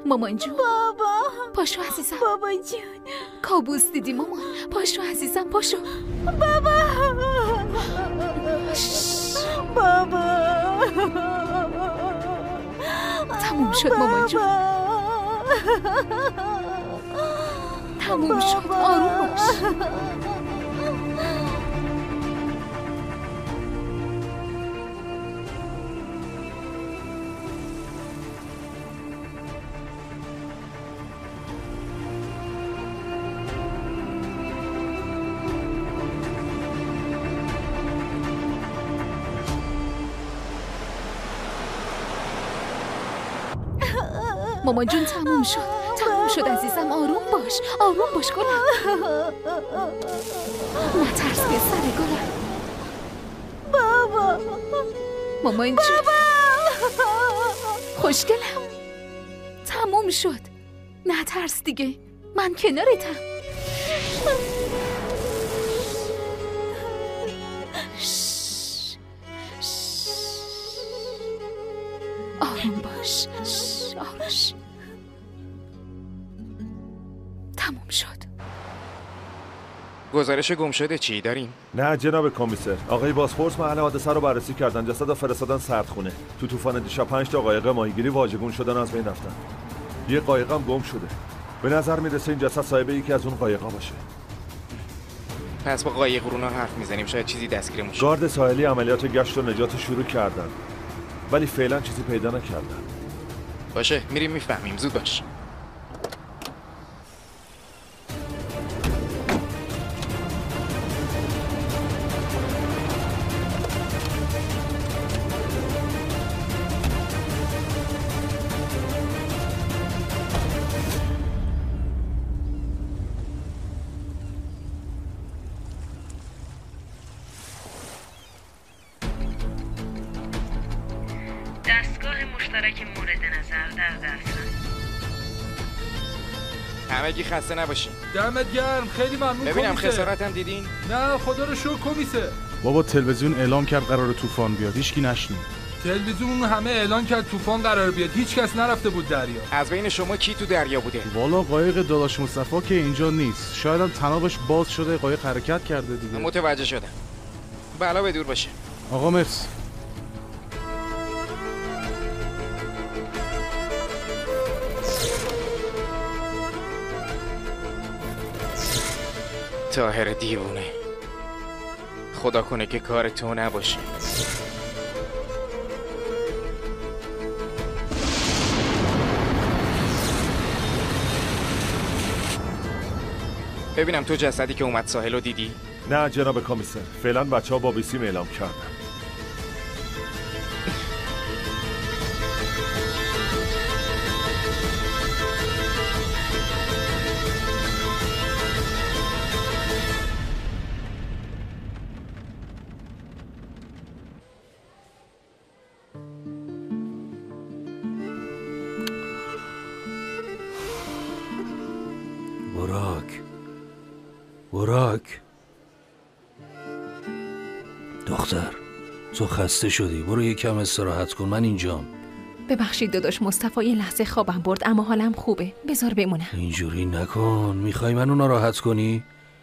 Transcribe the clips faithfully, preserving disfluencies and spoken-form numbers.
مامان جون. بابا پاشو عزیزم. بابا جون. کابوس دیدی مامان. پاشو عزیزم پاشو. بابا بابا تموم شد مامان جون. تموم شد. آروم باش. مامان جون تموم شد. تموم شد عزیزم. آروم باش. آروم باش گلم. نترس که سر گلم. بابا مامان جون. خوشگلم. تموم شد. نترس دیگه. من کنارتم. آروم باش. آروش. تموم شد. گزارش گم شده چی داریم؟ نه جناب کمیسر، آقای بازپرس محل حادثه رو بررسی کردن. جسد فرستادن سردخونه. تو طوفان دیشب پنج تا قایق ماهیگیری واژگون شدن از بین رفتن. یه قایقم گم شده. به نظر میرسه این جسد صاحب یکی از اون قایقا باشه. پس با قایق رونا حرف میزنیم، شاید چیزی دستگیرمون شه. گارد ساحلی عملیات گشت و نجات شروع کردن، ولی فعلا چیزی پیدا نکردن. باشه میریم میفهمیم. زود باش. دستگاه مشترک مورد نظر در دسترس. همگی خسته نباشین. دمت گرم. خیلی ممنون. ببینم خسارتم دیدین؟ نه خدا رو شکر کمیسه. بابا تلویزیون اعلام کرد قرار طوفان بیاد، هیچکی نشنید. تلویزیون همه اعلان کرد طوفان قرار بیاد، هیچ کس نرفته بود دریا. از بین شما کی تو دریا بوده؟ والا قایق داداش مصطفی که اینجا نیست، شاید هم تنابش باز شده، قایق حرکت کرده دیگه. متوجه شدم. بلا به دور باشه. آقا مرسی. طاهر دیوونه، خدا کنه که کار تو نباشه. ببینم تو جسدی که اومد ساحل رو دیدی؟ نه جناب کمیسر، فعلا بچه ها با بیسیم اعلام کردن. براک براک دختر، تو خسته شدی، برو یکم استراحت کن، من اینجام. ببخشید داداش مصطفی، یه لحظه خوابم برد اما حالم خوبه، بذار بمونم. اینجوری نکن، میخوای منو ناراحت کنی؟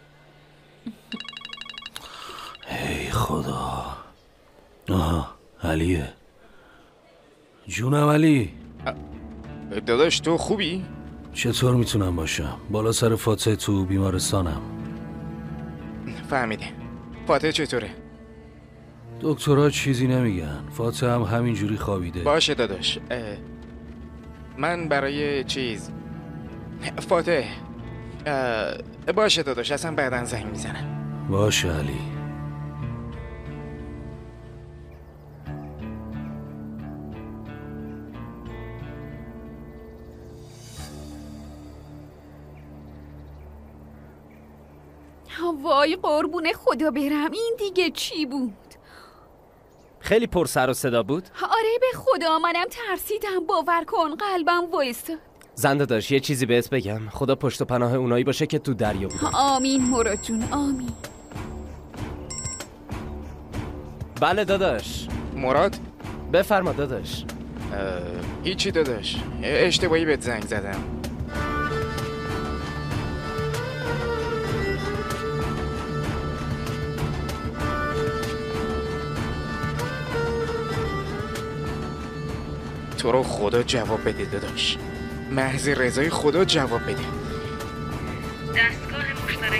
ای خدا. آها علیه. جونم علی. داداش تو خوبی؟ چطور میتونم باشم؟ بالا سر فاتح تو بیمارستانم. فهمیده. فاتح چطوره؟ دکترها چیزی نمیگن، فاتح هم همینجوری خوابیده. باشه داداش. من برای چیز فاتح باشه داداش، اصلا بعدن زنگ میزنم. باشه علی. وای قربون خدا برم، این دیگه چی بود؟ خیلی پر سر و صدا بود؟ آره به خدا منم ترسیدم، باور کن قلبم وایستاد. زنده داشت یه چیزی بهت بگم، خدا پشت و پناه اونایی باشه که تو دریا بودن. آمین مراد جون، آمین. بله داداش. مراد؟ بفرما داداش. هیچی داداش، اشتباهی بهت زنگ زدم. تو رو خدا جواب بده داداش، محض رضای خدا جواب بده. دستگاه مشترک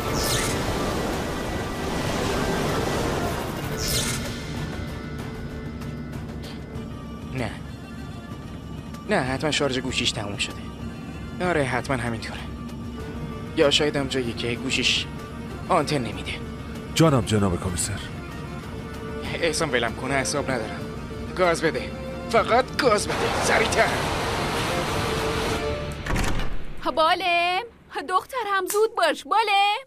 نه نه حتما شارژ گوشیش تموم شده. آره حتما همینطوره، یا شاید هم جایی که گوشیش آنتن نمیده. جانم جناب کمیسر. احسان ولم کنه، حساب ندارم. گاز بده، فقط گاز بده، سریعتر. بالم دخترم زود باش بالم.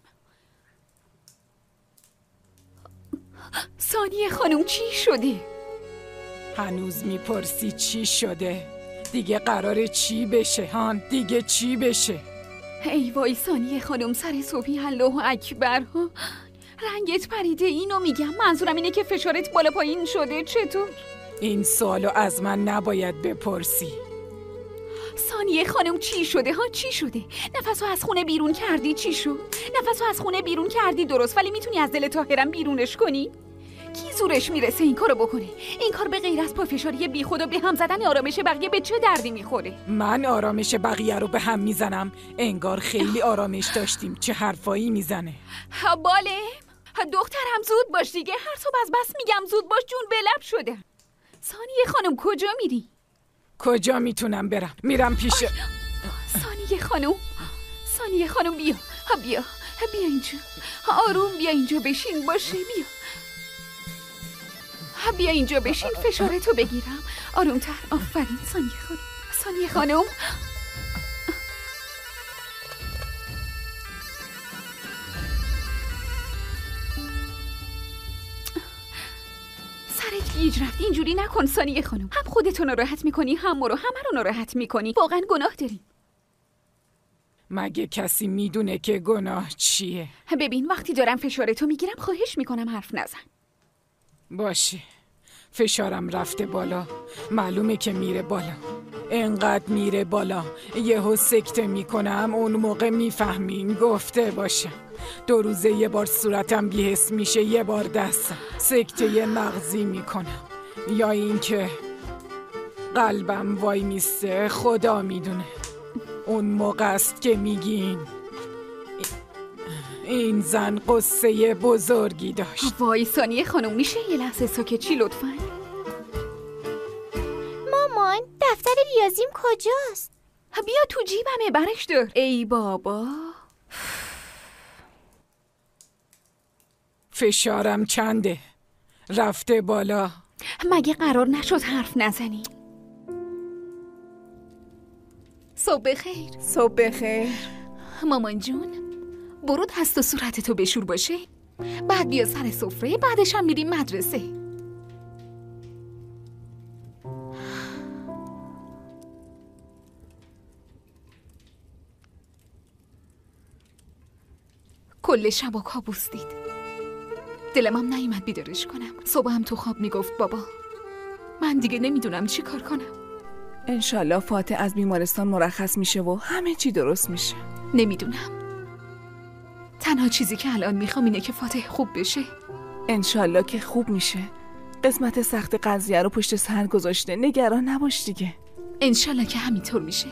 ثانیه خانم چی شده؟ هنوز میپرسی چی شده؟ دیگه قراره چی بشه هان؟ دیگه چی بشه؟ ای وای ثانیه خانم، سر صبحی الله اکبر ها، رنگت پریده. اینو میگم، منظورم اینه که فشارت بالا پایین شده. چطور؟ این سوالو از من نباید بپرسی. ثانیه خانم چی شده ها؟ چی شده؟ نفسو از خونه بیرون کردی؟ چی شد؟ نفسو از خونه بیرون کردی درست، ولی میتونی از دل طاهرم بیرونش کنی؟ کی زورش میرسه این کارو بکنه؟ این کار به غیر از پافشاری بیخود و به هم زدن آرامش بقیه به چه دردی میخوره؟ من آرامش بقیه رو به هم میزنم؟ انگار خیلی آرامش داشتیم. چه حرفایی میزنه؟ بالم دخترم زود باش دیگه، هر صبح از بس میگم زود باش، جون به لب شده. ثانیه خانم کجا میری؟ کجا میتونم برم؟ میرم پیش ثانیه خانم. ثانیه خانم بیا بیا بیا اینجا، آروم بیا اینجا بشین باشه. بیا بیا اینجا بشین، فشارتو بگیرم. آرومتر، آفرین ثانیه خانم. ثانیه خانم سرت گیج رفت، اینجوری نکن ثانیه خانم. هم خودتو ناراحت میکنی، هم ما رو، همه رو ناراحت میکنی. واقعا گناه داریم. مگه کسی میدونه که گناه چیه؟ ببین وقتی دارم فشارتو میگیرم خواهش میکنم حرف نزن. باشه، فشارم رفته بالا، معلومه که میره بالا. انقدر میره بالا یهو سکته میکنم، اون موقع میفهمین. گفته باشم دو روزه یه بار صورتم بی‌حس میشه، یه بار دستم سکته مغزی میکنم، یا اینکه قلبم وای میسته. خدا میدونه. اون موقع است که میگین این زن قصه بزرگی داشت. وای ثانیه خانم میشه یه لحظه ساکت چی لطفاً؟ مامان دفتر ریاضیم کجاست؟ بیا تو جیبمه، برش دار. ای بابا فشارم چنده؟ رفته بالا. مگه قرار نشد حرف نزنی؟ صبح بخیر. صبح بخیر مامان جون، برو دست و صورتتو بشور باشه، بعد بیا سر سفره، بعدش هم میریم مدرسه. کل شب و کابوس دید. دلم هم نیومد بیدارش کنم. صبح هم تو خواب میگفت بابا من دیگه نمیدونم چی کار کنم. انشالله فاتح از بیمارستان مرخص میشه و همه چی درست میشه. نمیدونم، تنها چیزی که الان میخوام اینه که فاتح خوب بشه. انشالله که خوب میشه. قسمت سخت قضیه رو پشت سر گذاشته، نگران نباش دیگه. انشالله که همینطور میشه.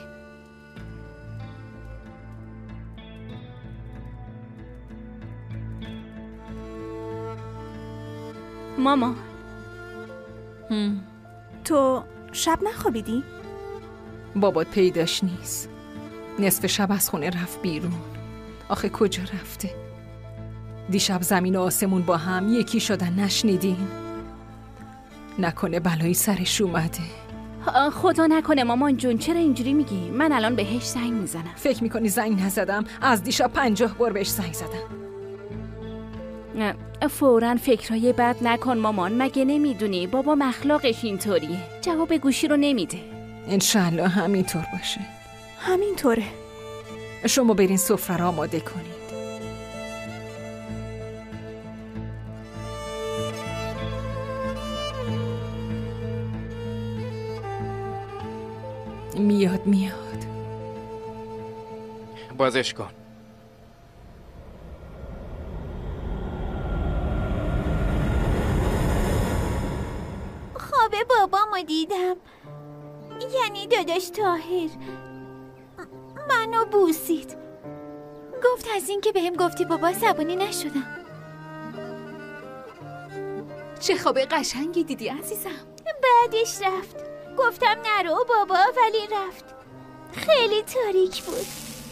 ماما هم. تو شب نخوابیدی؟ بابات پیداش نیست. نصف شب از خونه رفت بیرون. آخه کجا رفته؟ دیشب زمین و آسمون با هم یکی شدن، نشنیدین؟ نکنه بلایی سرش اومده. خدا نکنه مامان جون، چرا اینجوری میگی؟ من الان بهش زنگ میزنم. فکر میکنی زنگ نزدم؟ از دیشب پنجاه بار بهش زنگ زدم. فوراً فکرهای بد نکن مامان، مگه نمیدونی بابا مخلاقش اینطوریه، جواب گوشی رو نمیده. انشالله همینطور باشه. همینطوره. شما برین سفره رو آماده کنید. میاد میاد. بازش کن. خواب بابامو دیدم، یعنی داداش طاهر منو بوسید، گفت از این که بهم گفتی بابا عصبانی نشدم. چه خواب قشنگی دیدی عزیزم. بعدش رفت، گفتم نرو بابا، ولی رفت. خیلی تاریک بود.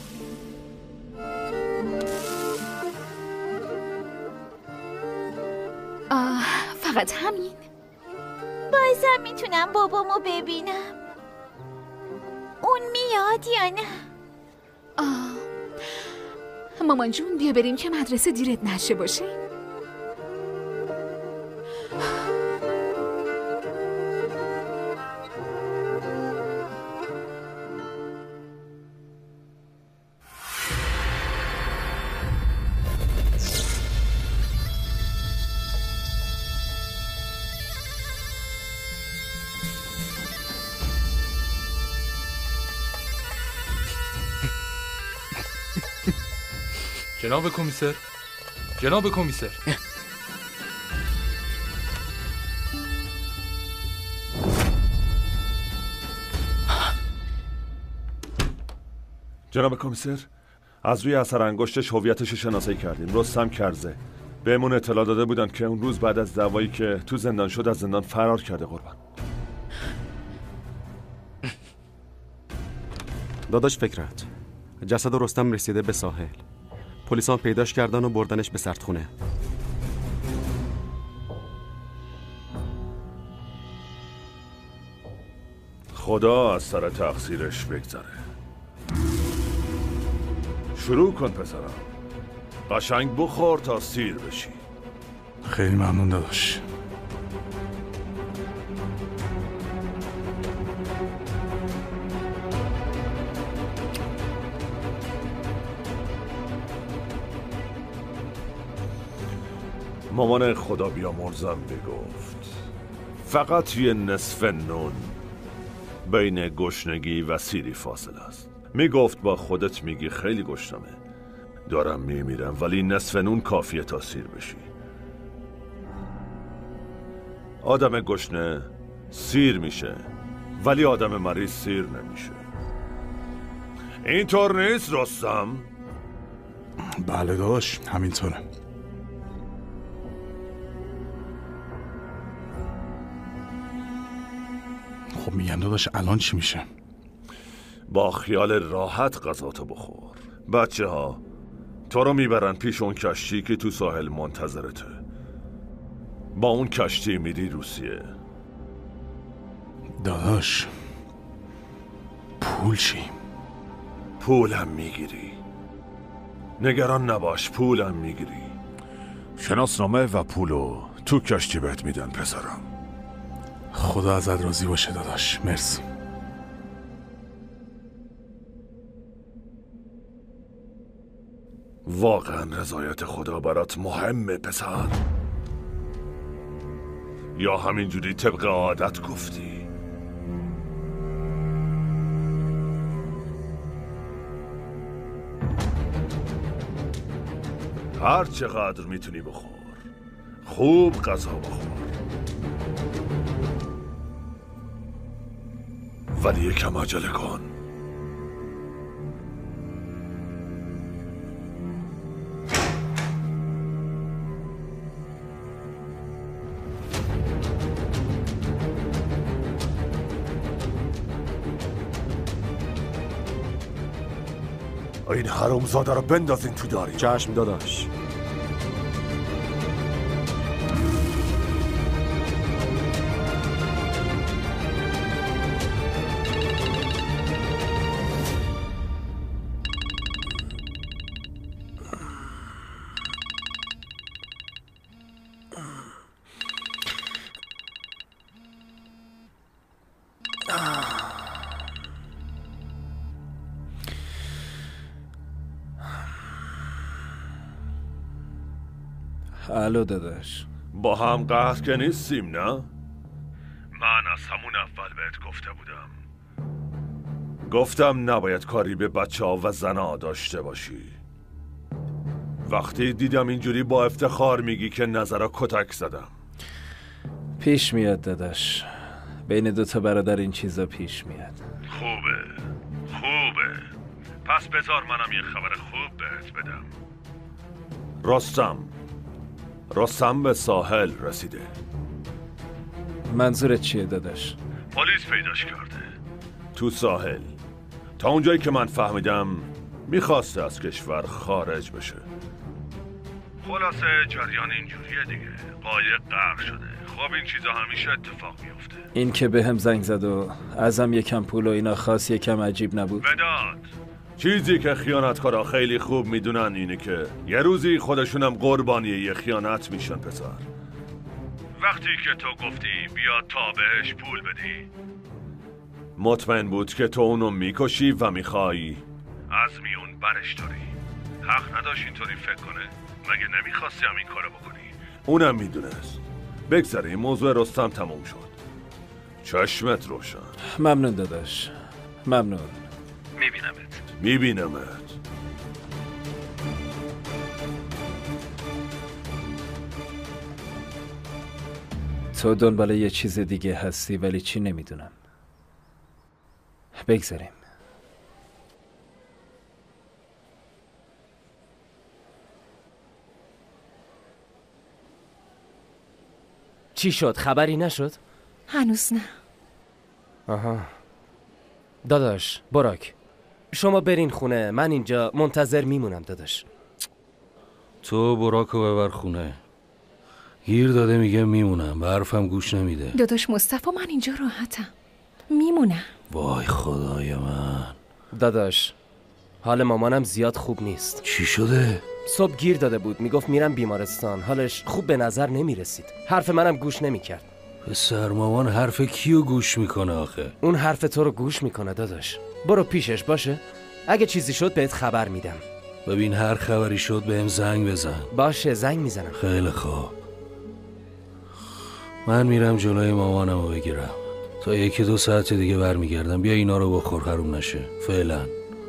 آه فقط همین؟ بازم میتونم بابامو ببینم؟ اون میاد یا نه؟ آه مامان جون بیا بریم که مدرسه دیرت نشه باشه. جناب کمیسر، جناب کمیسر. جناب کمیسر، از روی اثر انگشتش هویتش رو شناسایی کردیم. رستم کرزه. بهمون اطلاع داده بودن که اون روز بعد از دعوایی که تو زندان شد از زندان فرار کرده. قربان داداش فکرت، جسد رستم رسیده به ساحل. پلیسان پیداش کردن و بردنش به سردخونه. خدا از سر تقصیرش بگذره. شروع کن پسرم، قشنگ بخور تا سیر بشی. خیلی ممنون داداش. مامان خدا بیامرزم میگفت فقط یه نصف نون بین گشنگی و سیری فاصله است. میگفت با خودت میگی خیلی گشنمه، دارم میمیرم، ولی نصف نون کافیه تا سیر بشی. آدم گشنه سیر میشه، ولی آدم مریض سیر نمیشه. اینطور نیست رستم؟ بله داداش، همینطوره. خب میگم داداش الان چی میشه؟ با خیال راحت غذاتو بخور. بچه ها تو رو میبرن پیش اون کشتی که تو ساحل منتظرته. با اون کشتی میری روسیه. داداش پول چی؟ پولم میگیری، نگران نباش، پولم میگیری. شناسنامه و پولو تو کشتی بهت میدن پسرم. خدا ازت راضی باشه داداش، مرسی. واقعا رضایت خدا برات مهمه پسر؟ یا همینجوری طبق عادت گفتی؟ هر چقدر میتونی بخور، خوب غذا بخور، ولی یکم عجله کن. این حرومزاده رو بندازین تو داری. چشم داداش. الو داداش، با هم قهر که نیستیم نه؟ من از همون اول بهت گفته بودم گفتم نباید کاری به بچه ها و زنها داشته باشی. وقتی دیدم اینجوری با افتخار میگی که نظرها کتک زدم. پیش میاد داداش، بین دوتا برادر این چیزا پیش میاد. خوبه خوبه، پس بذار منم یه خبر خوب بهت بدم. رستم رستم به ساحل رسیده. منظورت چیه داداش؟ پلیس پیداش کرده تو ساحل. تا اونجایی که من فهمیدم میخواسته از کشور خارج بشه. خلاصه جریان اینجوریه دیگه، قایق غرق شده. خب این چیزا همیشه اتفاق میفته. این که به هم زنگ زد و ازم یکم پول و اینا خاص یکم عجیب نبود؟ بداد چیزی که خیانتکارا خیلی خوب میدونن اینه که یه روزی خودشونم قربانی یه خیانت میشن پسر. وقتی که تو گفتی بیا تا بهش پول بدی، مطمئن بود که تو اونو میکشی و میخوای از میون برش داری. حق نداشت اینطوری فکر کنه. مگه نمیخواستی همین کارو بکنی؟ اونم میدونست. بگذاریم موضوع رستم تموم شد. چشمت روشن. ممنون داداش، ممنون. میبینمت میبینمت تو دنبال یه چیز دیگه هستی ولی چی نمیدونم. بگذاریم. چی شد؟ خبری نشد؟ هنوز نه. آها. داداش براک، شما برین خونه، من اینجا منتظر میمونم داداش. تو براکو ببر خونه. گیر داده میگه میمونم، به حرفم گوش نمیده. داداش مصطفی من اینجا راحتم، میمونم. وای خدای من. داداش حال مامانم زیاد خوب نیست. چی شده؟ صبح گیر داده بود، میگفت میرم بیمارستان، حالش خوب به نظر نمیرسید. حرف منم گوش نمیکرد. پسر مامان حرف کیو گوش میکنه آخه؟ اون حرف تو رو گوش میکنه داداش. برو پیشش باشه، اگه چیزی شد بهت خبر میدم. ببین هر خبری شد بهم زنگ بزن. باشه زنگ میزنم. خیلی خوب. من میرم جلوی مامانم رو بگیرم. تا یکی دو ساعت دیگه برمیگردم. بیا اینا رو بخور حروم نشه. فعلا.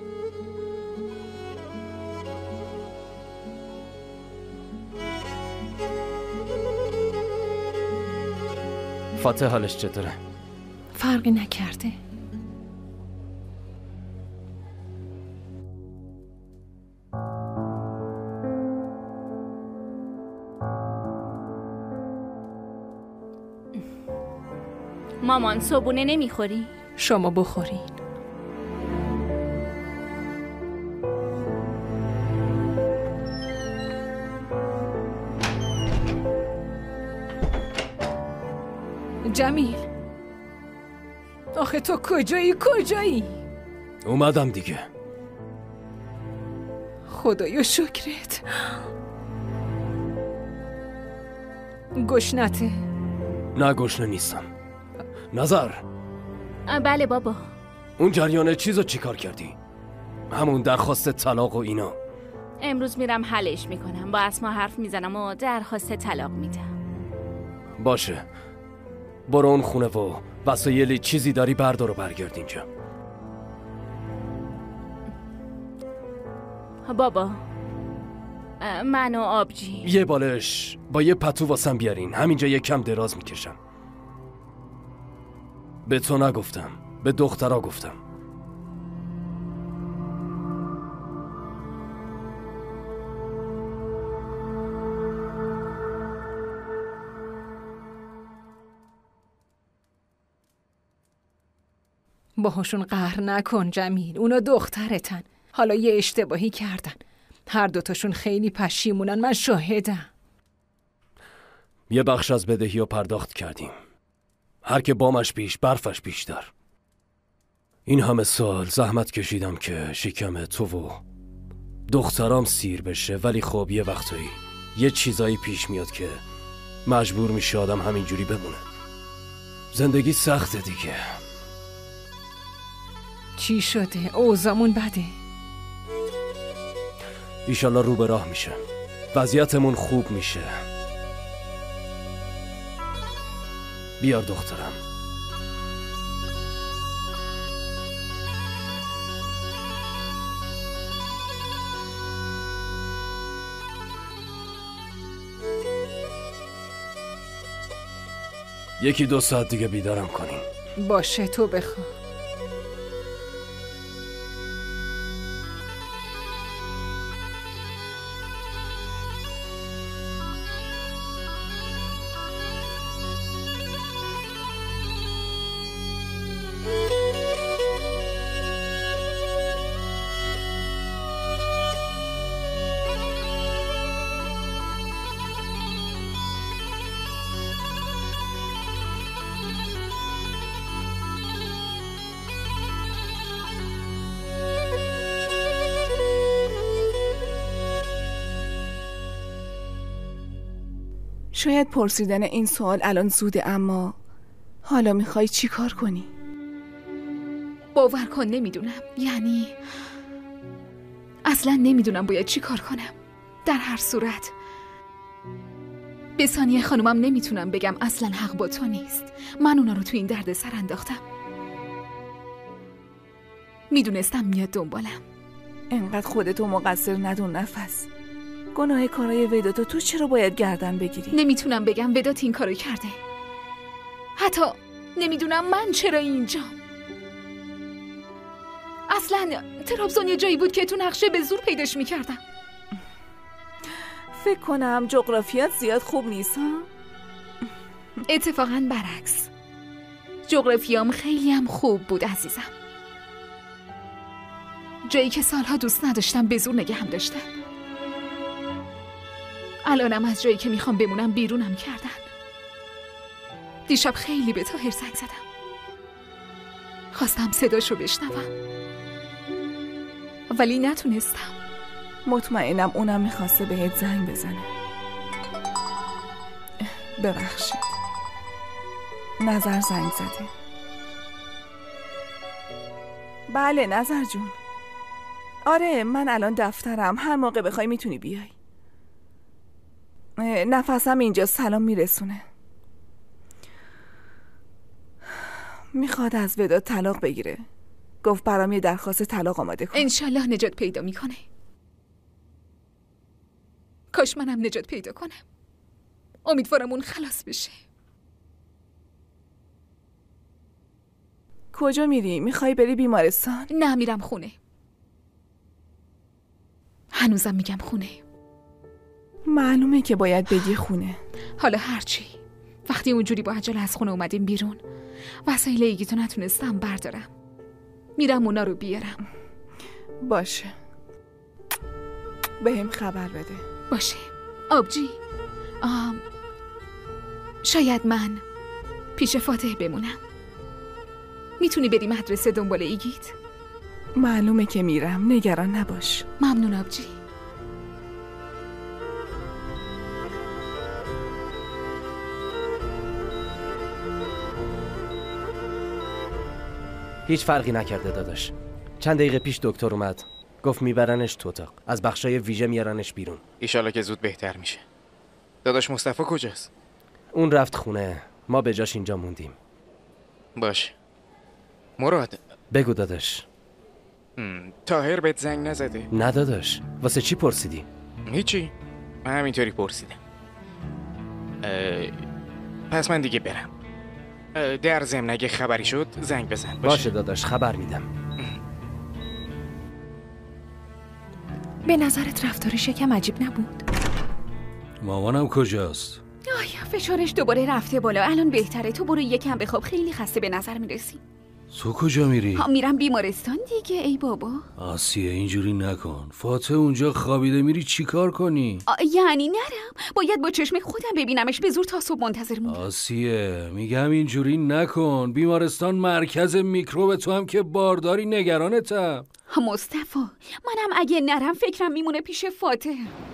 فاتح حالش چطوره؟ فرقی نکرده. مامان صبونه نمیخوری؟ شما بخورین. جمیل آخه تو کجایی کجایی؟ اومدم دیگه. خدایا شکرت. گشنته؟ نه گشنه نیستم. نظر. بله بابا. اون جریان چیزو چی کار کردی؟ همون درخواست طلاق و اینا. امروز میرم حلش میکنم، با اسما حرف میزنم و درخواست طلاق میدم. باشه برو اون خونه و وسایلی چیزی داری بردار و برگرد اینجا. بابا من و آبجی یه بالش با یه پتو واسم بیارین، همینجا یه کم دراز میکشم. به تو نگفتم، به دخترها گفتم. باهاشون قهر نکن جمیل، اونا دخترتن. حالا یه اشتباهی کردن، هر دوتاشون خیلی پشیمونن، من شاهدم. یه بخش از بدهی رو پرداخت کردیم، هر که بامش بیش برفش بیشتر. این همه سال زحمت کشیدم که شکم تو و دخترام سیر بشه، ولی خب یه وقتایی یه چیزایی پیش میاد که مجبور میشه آدم همینجوری بمونه. زندگی سخته دیگه. چی شده؟ اوضاعمون بده. ایشالله رو به راه میشه، وضعیتمون خوب میشه. بیار دخترم. یکی دو ساعت دیگه بیدارم کنین. باشه تو بخوا. شاید پرسیدن این سوال الان زوده، اما حالا میخوای چی کار کنی؟ باور کن نمیدونم، یعنی اصلا نمیدونم باید چی کار کنم. در هر صورت به ثانیه خانومم نمیتونم بگم اصلا حق با تو نیست. من اونا رو تو این درد سر انداختم. میدونستم میاد دنبالم. انقدر خودتو مقصر ندون نفس. گناه کارای وداتو تو چرا باید گردن بگیری؟ نمیتونم بگم ودات این کارو کرده. حتی نمیدونم من چرا اینجام. اصلا ترابزون یه جایی بود که تو نقشه به زور پیداش میکردم. فکر کنم جغرافیات زیاد خوب نیست ها؟ اتفاقا برعکس، جغرافیام خیلی هم خوب بود عزیزم. جایی که سالها دوست نداشتم به زور نگه هم داشتم. الانم از جایی که میخوام بمونم بیرونم کردن. دیشب خیلی به طاهر زنگ زدم. خواستم صداشو بشنوم ولی نتونستم. مطمئنم اونم میخواسته بهت زنگ بزنه. ببخشید. نظر زنگ زده. بله نظر جون. آره من الان دفترم، هر موقع بخوای میتونی بیای. نفسم اینجا سلام میرسونه. میخواد از وداد طلاق بگیره. گفت برام یه درخواست طلاق آماده کن. انشالله نجات پیدا میکنه. کاش منم نجات پیدا کنم. امیدوارم اون خلاص بشه. کجا میری؟ میخوای بری بیمارستان؟ نه میرم خونه. هنوزم میگم خونه. معلومه که باید بگی خونه. حالا هرچی. وقتی اونجوری با عجله از خونه اومدیم بیرون، وسایل ایگیتو نتونستم بردارم. میرم اونا رو بیارم. باشه. بهم خبر بده. باشه. آبجی آم... شاید من پیش فاتح بمونم. میتونی بری مدرسه دنبال ایگیت؟ معلومه که میرم، نگران نباش. ممنون آبجی. هیچ فرقی نکرده داداش. چند دقیقه پیش دکتر اومد، گفت میبرنش تو اتاق، از بخشای ویژه میارنش بیرون. ایشالا که زود بهتر میشه. داداش مصطفی کجاست؟ اون رفت خونه، ما به جاش اینجا موندیم. باشه. مراد بگو داداش. طاهر بهت زنگ نزده؟ نه داداش. واسه چی پرسیدی؟ هیچی، من همینطوری پرسیدم. پس من دیگه برم. در ضمن اگه خبری شد زنگ بزن. باشه, باشه داداش، خبر میدم. به نظرت رفتارش یکم عجیب نبود؟ مامانم کجاست؟ آیا فشارش دوباره رفته بالا. الان بهتره. تو برو یکم بخواب، خیلی خسته به نظر میرسی. تو کجا میری؟ ها میرم بیمارستان دیگه. ای بابا آسیه اینجوری نکن. فاتح اونجا خوابیده، میری چی کار کنی؟ یعنی نرم؟ باید با چشم خودم ببینمش. به زور تا صبح منتظر موندم. آسیه میگم اینجوری نکن. بیمارستان مرکز میکروب، تو هم که بارداری، نگرانتم. مصطفی منم اگه نرم فکرم میمونه پیش فاتح.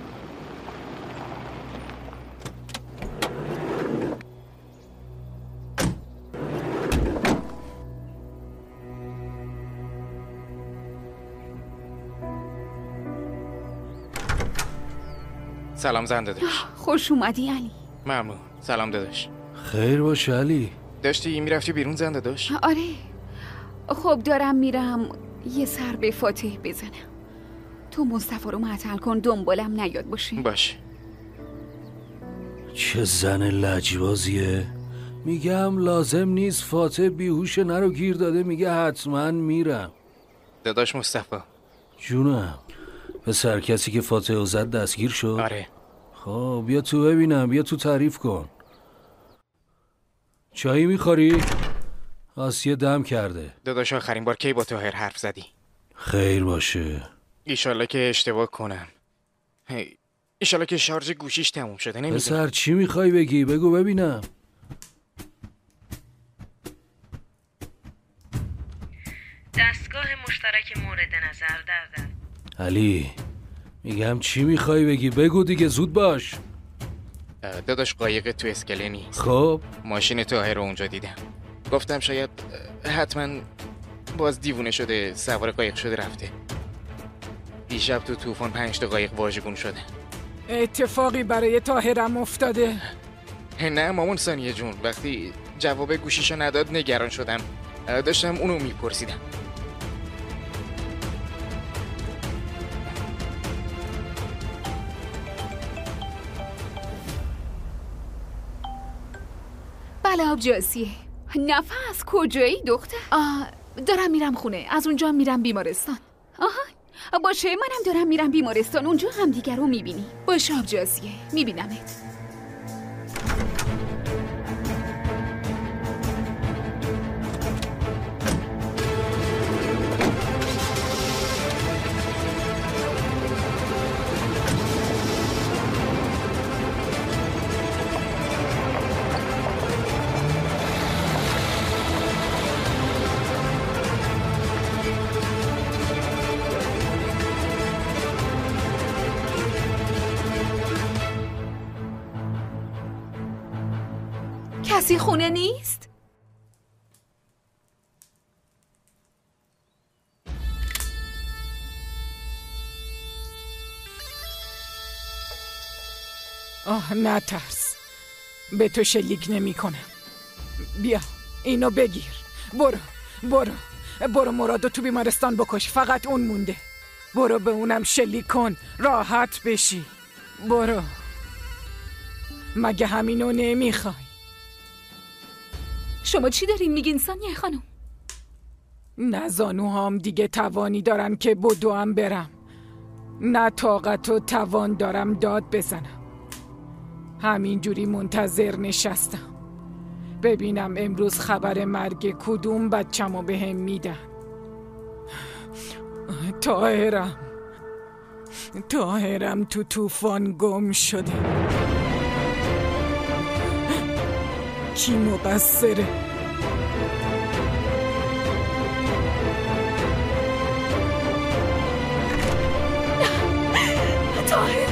سلام زن داداش. خوش اومدی علی. ممنون. سلام داداش. خیر باشه علی. داشتی میرفتی بیرون زن داداش؟ آره. خب دارم میرم یه سر به فاتح بزنم. تو مصطفی رو معطل کن، دنبالم نیاد باشه. باشه. چه زن لجبازیه. میگم لازم نیست فاتح بیهوش نرو گیر داده میگه حتما میرم. داداش مصطفی جونم به سر کسی که فاتح و زد دستگیر شد؟ آره. خب بیا تو ببینم، بیا تو تعریف کن. چایی میخوری؟ آسیه دم کرده. داداش آخرین بار کی با طاهر حرف زدی؟ خیر باشه. ایشالله که اشتباه کنم. هی ایشالله که شارژ گوشیش تموم شده. نمیدونم پسر چی میخوای بگی؟ بگو ببینم. دستگاه مشترک مورد نظر در دست. علی میگم چی میخوای بگی؟ بگو دیگه، زود باش. داداش قایق تو اسکله نیست. خب ماشین طاهر رو اونجا دیدم. گفتم شاید حتما باز دیوونه شده سوار قایق شده رفته. دیشب تو طوفان پنج تا قایق واژگون شده. اتفاقی برای طاهرم افتاده؟ نه مامان ثانیه جون، وقتی جواب گوشیشو نداد نگران شدم، داشتم اونو میپرسیدم. بله آبجاسیه. نفس کجایی دختر؟ آه دارم میرم خونه، از اونجا میرم بیمارستان. آها باشه، منم دارم میرم بیمارستان، اونجا هم دیگر رو میبینی. باشه آبجاسیه، میبینمت. کسی خونه نیست؟ آه نترس، به تو شلیک نمی کنم. بیا اینو بگیر، برو برو برو مرادو تو بیمارستان بکش، فقط اون مونده. برو به اونم شلیک کن، راحت بشی. برو. مگه همینو نمیخوای؟ شما چی دارین میگین ثانیه خانم؟ نه زانوهام دیگه توانی دارن که بدوام برم، نه طاقت و توان دارم داد بزنم. همینجوری منتظر نشستم ببینم امروز خبر مرگ کدوم بچه‌مو بهم میدن. طاهرم طاهرم تو طوفان گم شده. کی مقصره؟ طاهر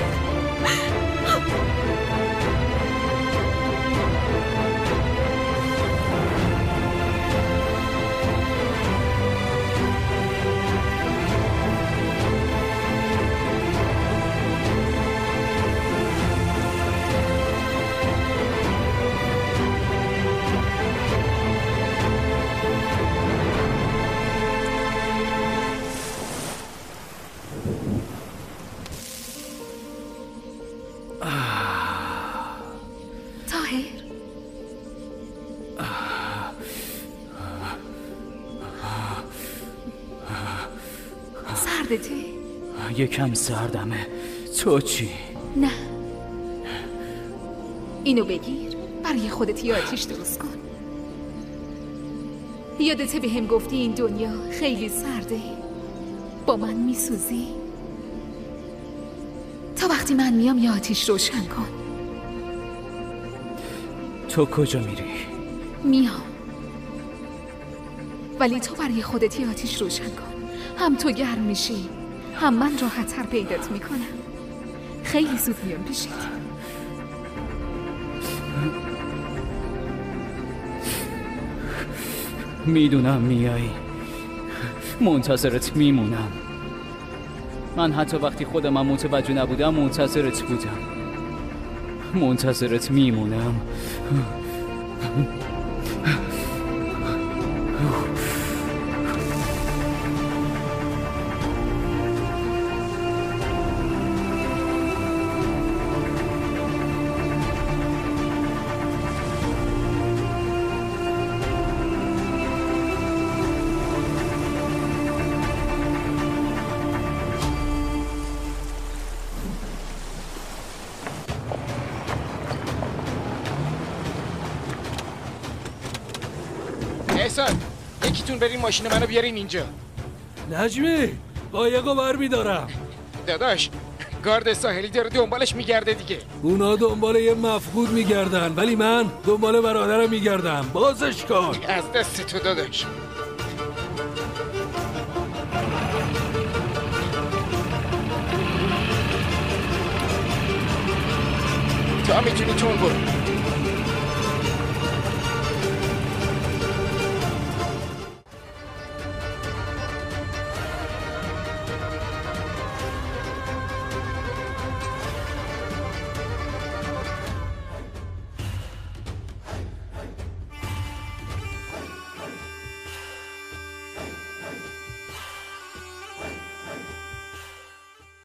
سردته؟ یکم سردمه. تو چی؟ نه اینو بگیر، برای خودت یه آتیش درست کن. یادته به هم گفتی این دنیا خیلی سرده، با من میسوزی؟ تا وقتی من میام یه آتیش روشن کن. تو کجا میری؟ میام، ولی تو برای خودت یه آتیش روشن کن. هم تو گرم میشی، هم من راحت‌تر پیدات میکنم. خیلی زود میام پیشت. میدونم میایی، منتظرت میمونم. من حتی وقتی خودم هم متوجه نبودم منتظرت بودم. منتظرت میمونم. احسان یکیتون برین ماشین منو بیارین اینجا. نجمی قایقو بر میدارم. داداش گارد ساحلی داره دنبالش میگرده دیگه. اونا دنبال یه مفقود میگردن ولی من دنبال برادرم میگردم. بازش کن. از دست تو داداش. تو هم میتونی تون برو.